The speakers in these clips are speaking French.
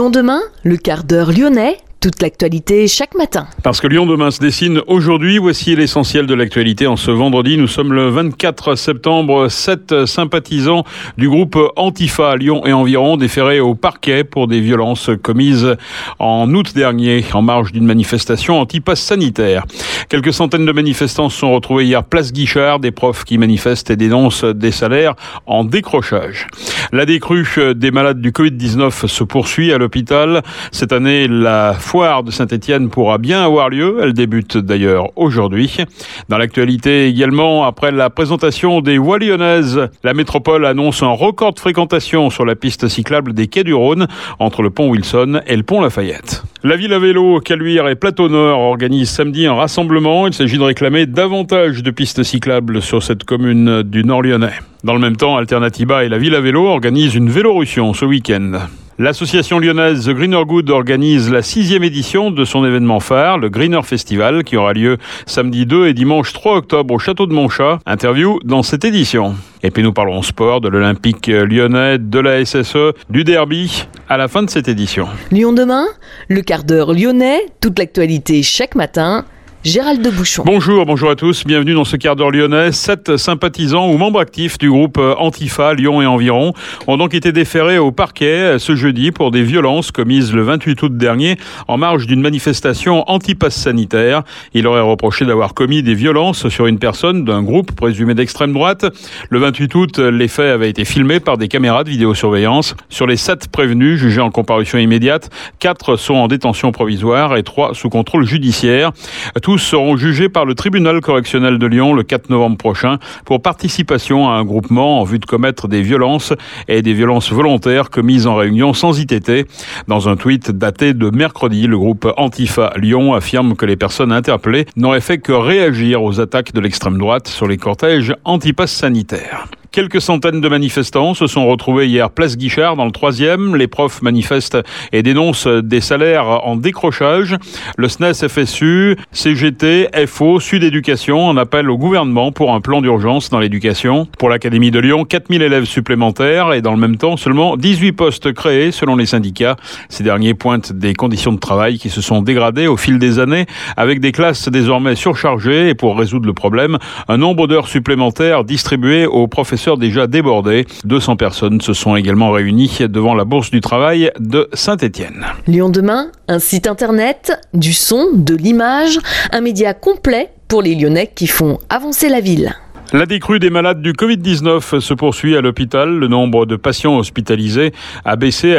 Lyon demain, le quart d'heure lyonnais, toute l'actualité chaque matin. Parce que Lyon demain se dessine aujourd'hui, voici l'essentiel de l'actualité en ce vendredi. Nous sommes le 24 septembre. 7 sympathisants du groupe Antifa à Lyon et environ déférés au parquet pour des violences commises en août dernier en marge d'une manifestation anti-pass sanitaire. Quelques centaines de manifestants se sont retrouvés hier place Guichard, des profs qui manifestent et dénoncent des salaires en décrochage. La décrue des malades du Covid-19 se poursuit à l'hôpital. Cette année, la foire de Saint-Étienne pourra bien avoir lieu. Elle débute d'ailleurs aujourd'hui. Dans l'actualité également, après la présentation des voies lyonnaises, la métropole annonce un record de fréquentation sur la piste cyclable des quais du Rhône entre le pont Wilson et le pont Lafayette. La ville à vélo, Caluire et Plateau Nord organisent samedi un rassemblement. Il s'agit de réclamer davantage de pistes cyclables sur cette commune du Nord lyonnais. Dans le même temps, Alternativa et la ville à vélo organisent une Vélorussion ce week-end. L'association lyonnaise The Greener Good organise la 6e édition de son événement phare, le Greener Festival, qui aura lieu samedi 2 et dimanche 3 octobre au château de Montchat. Interview dans cette édition. Et puis nous parlerons sport, de l'Olympique lyonnais, de la SSE, du derby, à la fin de cette édition. Lyon demain, le quart d'heure lyonnais, toute l'actualité chaque matin. Gérald de Bouchon. Bonjour à tous, bienvenue dans ce quart d'heure lyonnais. 7 sympathisants ou membres actifs du groupe Antifa, Lyon et environ, ont donc été déférés au parquet ce jeudi pour des violences commises le 28 août dernier en marge d'une manifestation anti-pass sanitaire. Il aurait reproché d'avoir commis des violences sur une personne d'un groupe présumé d'extrême droite. Le 28 août, les faits avaient été filmés par des caméras de vidéosurveillance. Sur les 7 prévenus jugés en comparution immédiate, 4 sont en détention provisoire et 3 sous contrôle judiciaire. Tous seront jugés par le tribunal correctionnel de Lyon le 4 novembre prochain pour participation à un groupement en vue de commettre des violences et des violences volontaires commises en réunion sans ITT. Dans un tweet daté de mercredi, le groupe Antifa Lyon affirme que les personnes interpellées n'auraient fait que réagir aux attaques de l'extrême droite sur les cortèges anti-pass sanitaires. Quelques centaines de manifestants se sont retrouvés hier place Guichard dans le 3e. Les profs manifestent et dénoncent des salaires en décrochage. Le SNES FSU, CGT, FO, Sud Éducation en appellent au gouvernement pour un plan d'urgence dans l'éducation. Pour l'Académie de Lyon, 4000 élèves supplémentaires et dans le même temps seulement 18 postes créés selon les syndicats. Ces derniers pointent des conditions de travail qui se sont dégradées au fil des années avec des classes désormais surchargées et pour résoudre le problème, un nombre d'heures supplémentaires distribuées aux professeurs déjà débordés. 200 personnes se sont également réunies devant la Bourse du Travail de Saint-Étienne. Lyon demain, un site internet, du son, de l'image, un média complet pour les Lyonnais qui font avancer la ville. La décrue des malades du Covid-19 se poursuit à l'hôpital. Le nombre de patients hospitalisés a baissé à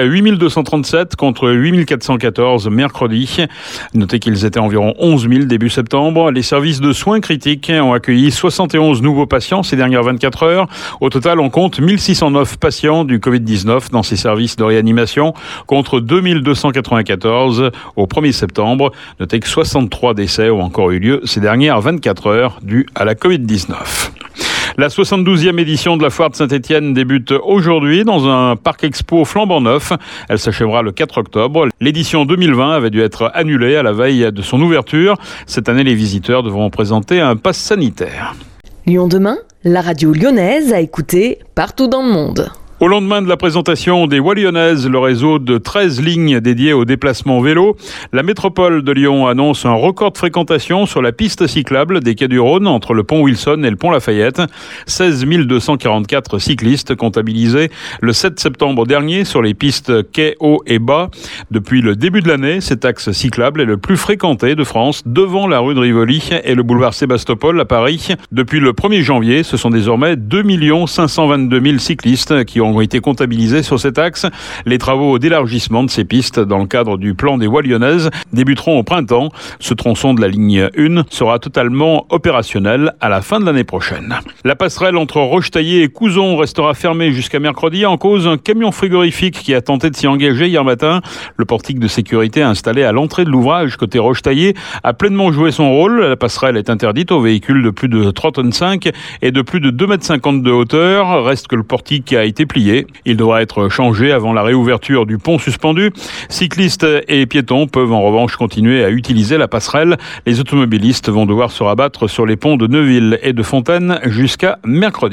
8237 contre 8414 mercredi. Notez qu'ils étaient environ 11 000 début septembre. Les services de soins critiques ont accueilli 71 nouveaux patients ces dernières 24 heures. Au total, on compte 1609 patients du Covid-19 dans ces services de réanimation contre 2294 au 1er septembre. Notez que 63 décès ont encore eu lieu ces dernières 24 heures dus à la Covid-19. La 72e édition de la foire de Saint-Étienne débute aujourd'hui dans un parc expo flambant neuf. Elle s'achèvera le 4 octobre. L'édition 2020 avait dû être annulée à la veille de son ouverture. Cette année, les visiteurs devront présenter un pass sanitaire. Lyon demain, la radio lyonnaise à écouter partout dans le monde. Au lendemain de la présentation des voies lyonnaises, le réseau de 13 lignes dédiées au déplacement vélo, la métropole de Lyon annonce un record de fréquentation sur la piste cyclable des quais du Rhône entre le pont Wilson et le pont Lafayette. 16 244 cyclistes comptabilisés le 7 septembre dernier sur les pistes quais haut et bas. Depuis le début de l'année, cet axe cyclable est le plus fréquenté de France, devant la rue de Rivoli et le boulevard Sébastopol à Paris. Depuis le 1er janvier, ce sont désormais 2 522 000 cyclistes qui ont été comptabilisés sur cet axe. Les travaux d'élargissement de ces pistes dans le cadre du plan des voies lyonnaises débuteront au printemps. Ce tronçon de la ligne 1 sera totalement opérationnel à la fin de l'année prochaine. La passerelle entre Rochetaillé et Couzon restera fermée jusqu'à mercredi en cause un camion frigorifique qui a tenté de s'y engager hier matin. Le portique de sécurité installé à l'entrée de l'ouvrage côté Rochetaillé a pleinement joué son rôle. La passerelle est interdite aux véhicules de plus de 3,5 tonnes et de plus de 2,50 m de hauteur. Reste que le portique a été plié. Il devra être changé avant la réouverture du pont suspendu. Cyclistes et piétons peuvent en revanche continuer à utiliser la passerelle. Les automobilistes vont devoir se rabattre sur les ponts de Neuville et de Fontaine jusqu'à mercredi.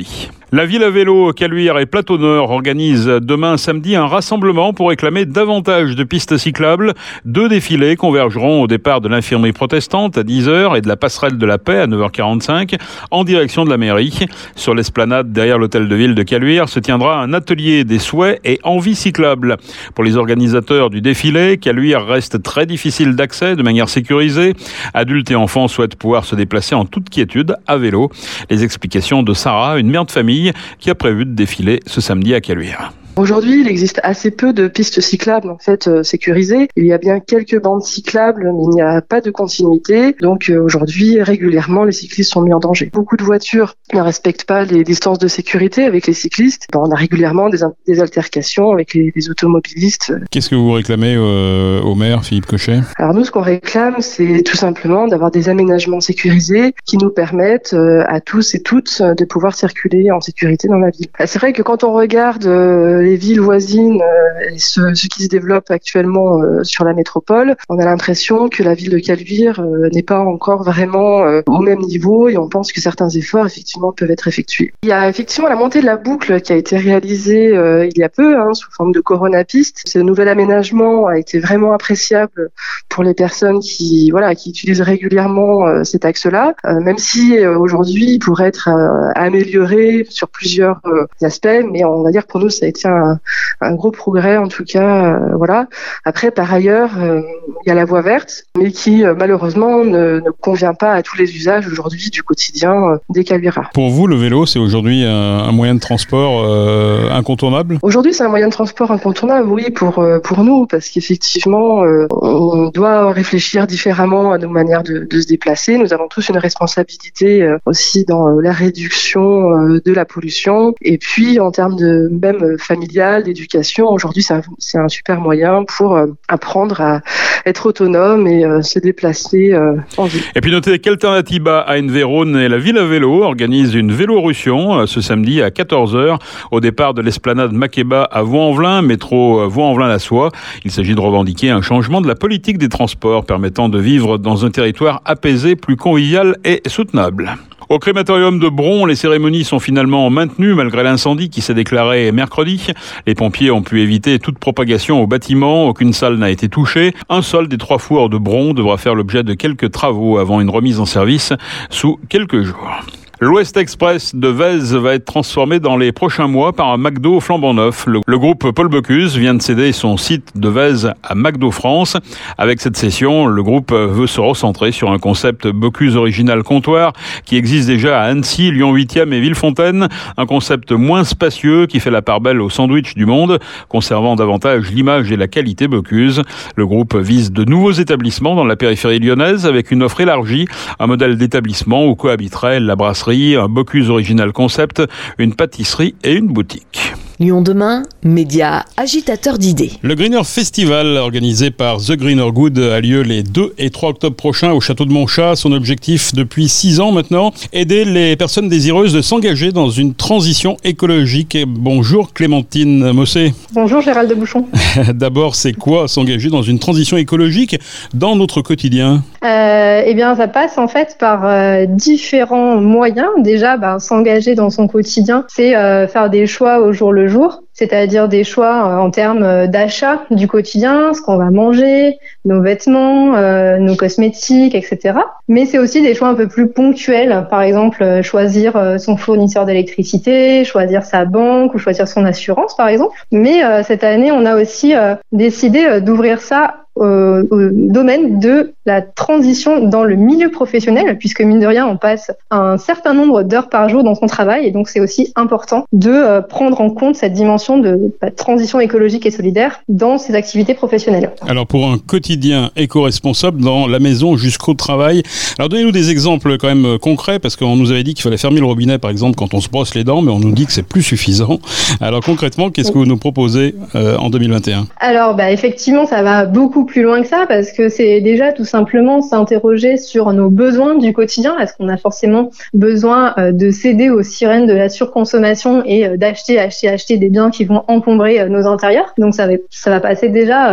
La ville à vélo, Caluire et Plateau-Nord organisent demain samedi un rassemblement pour réclamer davantage de pistes cyclables. 2 défilés convergeront au départ de l'infirmerie protestante à 10h et de la passerelle de la paix à 9h45 en direction de la mairie. Sur l'esplanade derrière l'hôtel de ville de Caluire se tiendra un atelier des souhaits et envies cyclables. Pour les organisateurs du défilé, Caluire reste très difficile d'accès de manière sécurisée. Adultes et enfants souhaitent pouvoir se déplacer en toute quiétude à vélo. Les explications de Sarah, une mère de famille qui a prévu de défiler ce samedi à Caluire. Aujourd'hui, il existe assez peu de pistes cyclables sécurisées. Il y a bien quelques bandes cyclables, mais il n'y a pas de continuité. Donc aujourd'hui, régulièrement, les cyclistes sont mis en danger. Beaucoup de voitures ne respectent pas les distances de sécurité avec les cyclistes. On a régulièrement des altercations avec les automobilistes. Qu'est-ce que vous réclamez au maire, Philippe Cochet ? Alors nous, ce qu'on réclame, c'est tout simplement d'avoir des aménagements sécurisés qui nous permettent à tous et toutes de pouvoir circuler en sécurité dans la ville. C'est vrai que quand on regarde les villes voisines et ce qui se développe actuellement sur la métropole, on a l'impression que la ville de Caluire n'est pas encore vraiment au même niveau et on pense que certains efforts effectivement peuvent être effectués. Il y a effectivement la montée de la boucle qui a été réalisée il y a peu sous forme de Corona Piste. Ce nouvel aménagement a été vraiment appréciable pour les personnes qui utilisent régulièrement cet axe-là, même si aujourd'hui il pourrait être amélioré sur plusieurs aspects, mais on va dire que pour nous ça a été un gros progrès en tout cas. Après, par ailleurs, il y a la voie verte, mais qui malheureusement ne convient pas à tous les usages aujourd'hui du quotidien des Caluiras. Pour vous, le vélo, c'est aujourd'hui un moyen de transport incontournable ? Aujourd'hui, c'est un moyen de transport incontournable, oui, pour nous, parce qu'effectivement, on doit réfléchir différemment à nos manières de se déplacer. Nous avons tous une responsabilité aussi dans la réduction de la pollution. Et puis, en termes de même familiale, d'éducation, aujourd'hui, c'est un super moyen pour apprendre à être autonome et se déplacer en ville. Et puis notez qu'Alternativa ANV et la Ville à vélo organisent une Vélorussion ce samedi à 14h au départ de l'esplanade Makeba à Vaux-en-Velin, métro Vaux-en-Velin-la-Soie. Il s'agit de revendiquer un changement de la politique des transports permettant de vivre dans un territoire apaisé, plus convivial et soutenable. Au crématorium de Bron, les cérémonies sont finalement maintenues malgré l'incendie qui s'est déclaré mercredi. Les pompiers ont pu éviter toute propagation au bâtiment. Aucune salle n'a été touchée. Un seul des 3 fours de Bron devra faire l'objet de quelques travaux avant une remise en service sous quelques jours. L'Ouest Express de Vèze va être transformé dans les prochains mois par un McDo flambant neuf. Le groupe Paul Bocuse vient de céder son site de Vèze à McDo France. Avec cette cession, le groupe veut se recentrer sur un concept Bocuse original comptoir qui existe déjà à Annecy, Lyon 8e et Villefontaine. Un concept moins spacieux qui fait la part belle au sandwich du monde, conservant davantage l'image et la qualité Bocuse. Le groupe vise de nouveaux établissements dans la périphérie lyonnaise avec une offre élargie, un modèle d'établissement où cohabiteraient la brasserie, un Bocuse original concept, une pâtisserie et une boutique. Lyon demain, média agitateur d'idées. Le Greener Festival, organisé par The Greener Good, a lieu les 2 et 3 octobre prochains au château de Montchat. Son objectif depuis 6 ans maintenant, aider les personnes désireuses de s'engager dans une transition écologique. Bonjour Clémentine Mossé. Bonjour Gérald de Bouchon. D'abord, c'est quoi s'engager dans une transition écologique dans notre quotidien ? Eh bien, ça passe en fait par différents moyens. Déjà, s'engager dans son quotidien, c'est faire des choix au jour le jour, c'est-à-dire des choix en termes d'achat du quotidien, ce qu'on va manger, nos vêtements, nos cosmétiques, etc. Mais c'est aussi des choix un peu plus ponctuels, par exemple choisir son fournisseur d'électricité, choisir sa banque ou choisir son assurance, par exemple. Mais cette année, on a aussi décidé d'ouvrir ça au domaine de la transition dans le milieu professionnel, puisque mine de rien, on passe un certain nombre d'heures par jour dans son travail, et donc c'est aussi important de prendre en compte cette dimension de transition écologique et solidaire dans ses activités professionnelles. Alors pour un quotidien éco-responsable dans la maison jusqu'au travail, alors donnez-nous des exemples quand même concrets, parce qu'on nous avait dit qu'il fallait fermer le robinet par exemple quand on se brosse les dents, mais on nous dit que c'est plus suffisant. Alors concrètement, qu'est-ce que vous nous proposez en 2021 ? Alors effectivement, ça va beaucoup plus loin que ça, parce que c'est déjà tout simplement s'interroger sur nos besoins du quotidien. Est-ce qu'on a forcément besoin de céder aux sirènes de la surconsommation et d'acheter des biens qui vont encombrer nos intérieurs ? Donc ça va passer déjà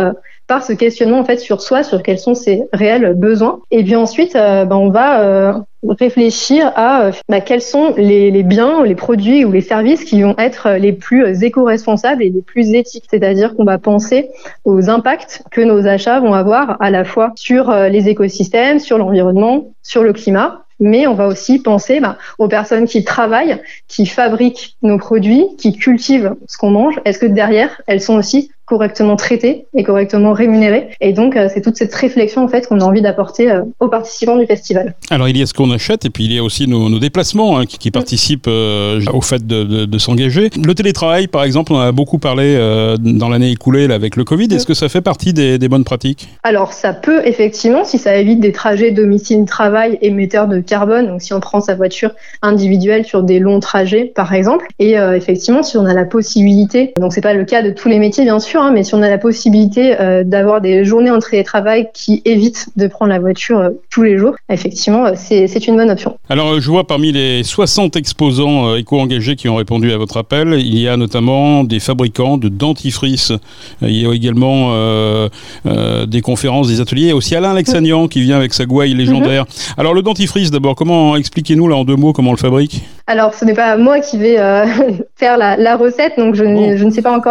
par ce questionnement en fait sur soi, sur quels sont ses réels besoins. Et puis ensuite, on va réfléchir à quels sont les biens, les produits ou les services qui vont être les plus éco-responsables et les plus éthiques. C'est-à-dire qu'on va penser aux impacts que nos achats vont avoir à la fois sur les écosystèmes, sur l'environnement, sur le climat. Mais on va aussi penser aux personnes qui travaillent, qui fabriquent nos produits, qui cultivent ce qu'on mange. Est-ce que derrière, elles sont aussi correctement traitées et correctement rémunérées? Et donc, c'est toute cette réflexion en fait qu'on a envie d'apporter aux participants du festival. Alors, il y a ce qu'on achète et puis il y a aussi nos déplacements qui participent au fait de s'engager. Le télétravail, par exemple, on en a beaucoup parlé dans l'année écoulée là, avec le Covid. Est-ce que ça fait partie des bonnes pratiques? Alors, ça peut effectivement, si ça évite des trajets domicile-travail émetteurs de carbone, donc si on prend sa voiture individuelle sur des longs trajets, par exemple. Et effectivement, si on a la possibilité, donc c'est pas le cas de tous les métiers, bien sûr, mais si on a la possibilité d'avoir des journées en télétravail qui évitent de prendre la voiture tous les jours, effectivement, c'est une bonne option. Alors, je vois parmi les 60 exposants éco-engagés qui ont répondu à votre appel, il y a notamment des fabricants de dentifrice. Il y a également des conférences, des ateliers. Il y a aussi Alain Alexanian qui vient avec sa gouaille légendaire. Alors, le dentifrice, d'abord, expliquez-nous là en 2 mots comment on le fabrique. Alors, ce n'est pas moi qui vais faire la recette, donc je ne sais pas encore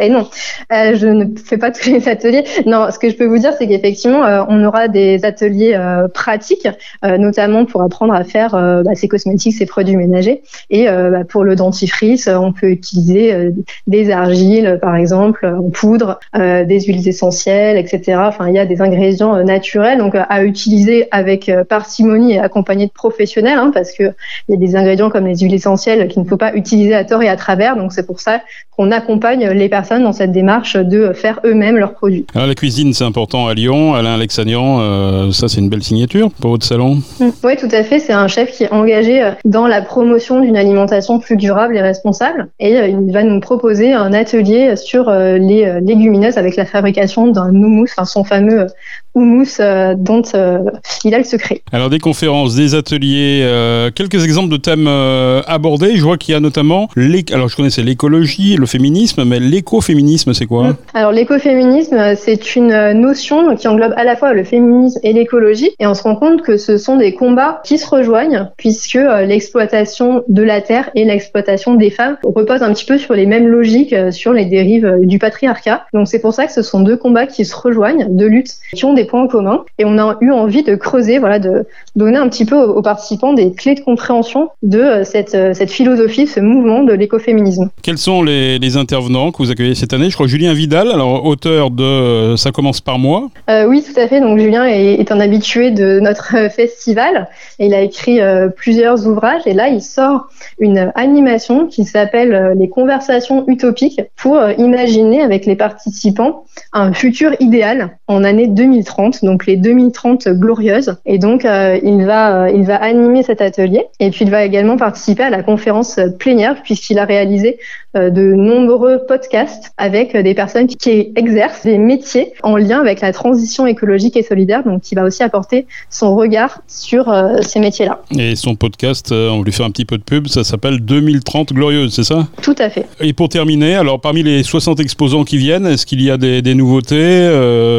je ne fais pas tous les ateliers. Non, ce que je peux vous dire, c'est qu'effectivement, on aura des ateliers pratiques, notamment pour apprendre à faire ses cosmétiques, ses produits ménagers. Et pour le dentifrice, on peut utiliser des argiles, par exemple, en poudre, des huiles essentielles, etc. Enfin, il y a des ingrédients naturels, donc à utiliser avec parcimonie et accompagné de professionnels, parce que il y a des ingrédients comme les huiles essentielles qu'il ne faut pas utiliser à tort et à travers. Donc c'est pour ça qu'on accompagne les personnes dans cette démarche de faire eux-mêmes leurs produits. Alors la cuisine, c'est important à Lyon. Alain Alexanian, ça c'est une belle signature pour votre salon. Oui, tout à fait. C'est un chef qui est engagé dans la promotion d'une alimentation plus durable et responsable. Et il va nous proposer un atelier sur les légumineuses avec la fabrication d'un houmous, son fameux houmous dont il a le secret. Alors des conférences, des ateliers, quelques exemples de thèmes abordés. Je vois qu'il y a notamment, alors je connaissais l'écologie, le féminisme, mais l'écoféminisme, c'est quoi? Alors l'écoféminisme, c'est une notion qui englobe à la fois le féminisme et l'écologie. Et on se rend compte que ce sont des combats qui se rejoignent puisque l'exploitation de la terre et l'exploitation des femmes reposent un petit peu sur les mêmes logiques, sur les dérives du patriarcat. Donc c'est pour ça que ce sont 2 combats qui se rejoignent, 2 luttes qui ont des points en commun. Et on a eu envie de creuser, de donner un petit peu aux participants des clés de compréhension de cette philosophie, ce mouvement de l'écoféminisme. Quels sont les intervenants que vous accueillez cette année? Je crois Julien Vidal, alors auteur de Ça commence par moi. Oui, tout à fait. Donc Julien est un habitué de notre festival. Et il a écrit plusieurs ouvrages. Et là, il sort une animation qui s'appelle Les conversations utopiques pour imaginer avec les participants un futur idéal en année 2030, donc les 2030 glorieuses. Et donc, il va animer cet atelier. Et puis, il va également participer à la conférence plénière puisqu'il a réalisé de nombreux podcasts avec des personnes qui exercent des métiers en lien avec la transition écologique et solidaire. Donc, il va aussi apporter son regard sur ces métiers-là. Et son podcast, on va lui faire un petit peu de pub, ça s'appelle 2030 Glorieuse, c'est ça? Tout à fait. Et pour terminer, alors parmi les 60 exposants qui viennent, est-ce qu'il y a des nouveautés?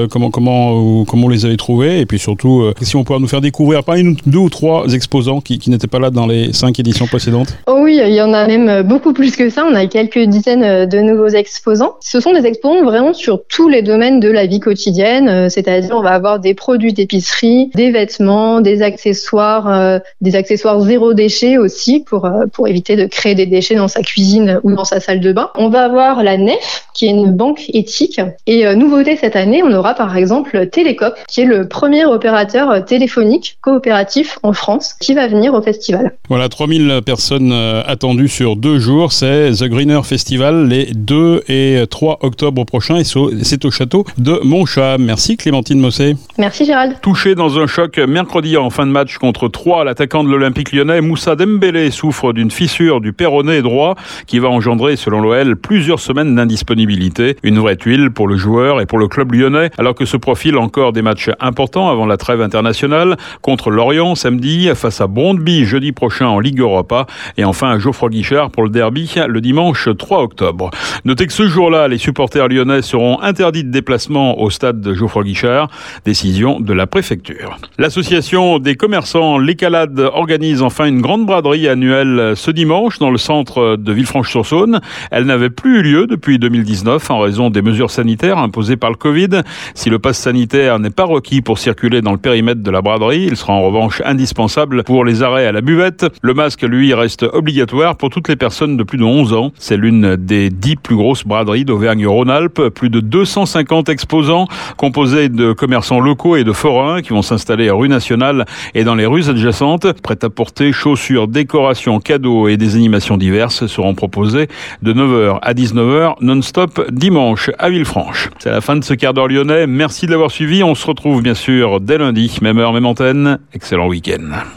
Comment vous les avez trouvées? Et puis surtout, si on peut nous faire découvrir parmi nous 2 ou 3 exposants qui n'étaient pas là dans les 5 éditions précédentes? Oh oui, il y en a même beaucoup plus que ça. On a quelques dizaines de nouveaux exposants. Ce sont des exposants vraiment sur tous les domaines de la vie quotidienne, c'est-à-dire on va avoir des produits d'épicerie, des vêtements, des accessoires zéro déchet aussi pour éviter de créer des déchets dans sa cuisine ou dans sa salle de bain. On va avoir la NEF, qui est une banque éthique. Et nouveauté cette année, on aura par exemple Télécoop, qui est le premier opérateur téléphonique coopératif en France, qui va venir au festival. Voilà, 3000 personnes attendues sur 2 jours. C'est The Greener Festival les 2 et 3 octobre prochains. Et c'est au château de Montchat. Merci Clémentine Mossé. Merci Gérald. Touché dans un choc mercredi en fin de match contre Troyes, l'attaquant de l'Olympique lyonnais, Moussa Dembélé, souffre d'une fissure du péroné droit qui va engendrer, selon l'OL, plusieurs semaines d'indisponibilité. Une vraie tuile pour le joueur et pour le club lyonnais, alors que se profilent encore des matchs importants avant la trêve internationale, contre Lorient samedi, face à Brøndby jeudi prochain en Ligue Europa, et enfin à Geoffroy Guichard pour le derby le dimanche 3 octobre. Notez que ce jour-là, les supporters supporters lyonnais seront interdits de déplacement au stade de Geoffroy Guichard. Décision de la préfecture. L'association des commerçants Les Calades organise enfin une grande braderie annuelle ce dimanche dans le centre de Villefranche-sur-Saône. Elle n'avait plus eu lieu depuis 2019 en raison des mesures sanitaires imposées par le Covid. Si le pass sanitaire n'est pas requis pour circuler dans le périmètre de la braderie, il sera en revanche indispensable pour les arrêts à la buvette. Le masque, lui, reste obligatoire pour toutes les personnes de plus de 11 ans. C'est l'une des 10 plus grosses braderies d'Auvergne-Rhône-Alpes. Plus de 250 exposants composés de commerçants locaux et de forains qui vont s'installer rue Nationale et dans les rues adjacentes. Prêt-à-porter, chaussures, décorations, cadeaux et des animations diverses seront proposés de 9h à 19h non-stop dimanche à Villefranche. C'est la fin de ce quart d'heure lyonnais. Merci de l'avoir suivi. On se retrouve bien sûr dès lundi, même heure, même antenne. Excellent week-end.